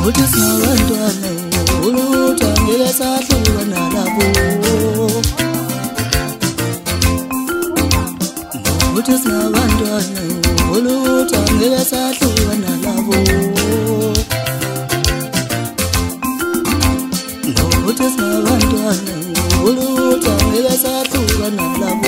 Uthi sinabantwana uluthi angeke sahlukana labo. Uthi sinabantwana uluthi angeke sahlukana labo. Uthi sinabantwana uluthi angeke sahlukana labo.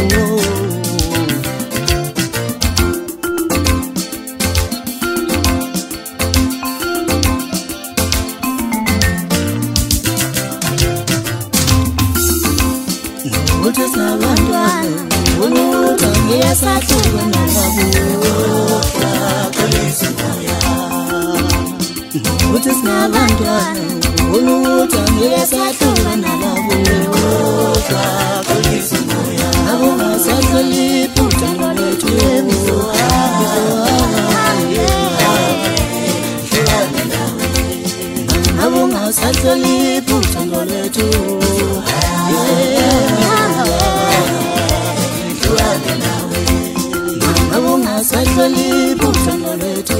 Uthi sinabantwana uluthi angeke sahlukana labo. Uthi sinabantwana uluthi angeke sahlukana labo. Abo ngasahloniphutha lwethu abo ngasahloniphutha lwethu abo ngasahloniphutha lwethu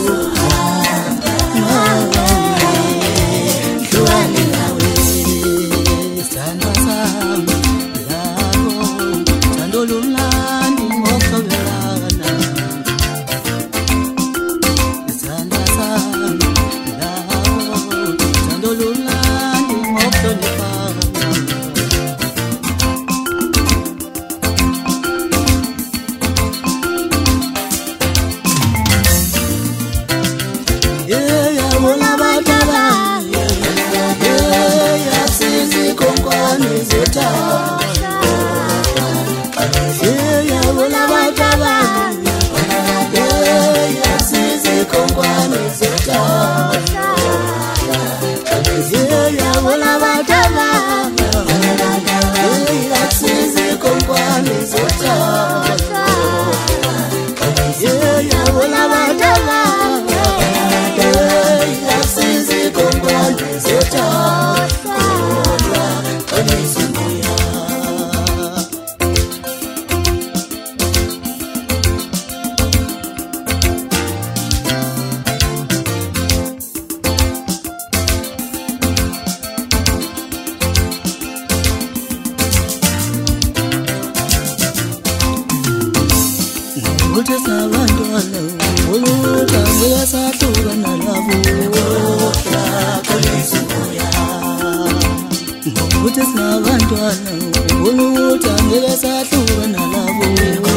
Uthi sinabantwana uluthi angeke sahlukana labo. Uthi sinabantwana uluthi angeke sahlukana labo.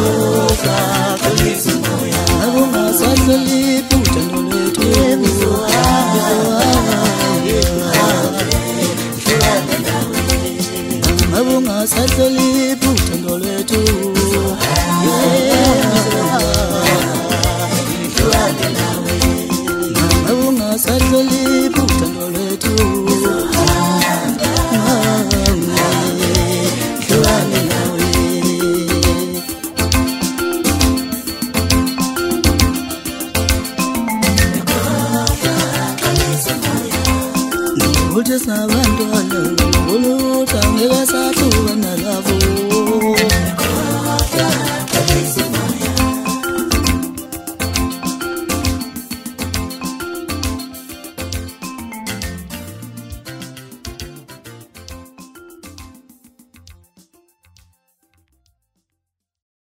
Abo ngasahloniphutha lwethu abo ngasahloniphutha lwethu abo ngasahloniphutha lwethu Uthi sinabantwana uluthi angeke sahlukana labo.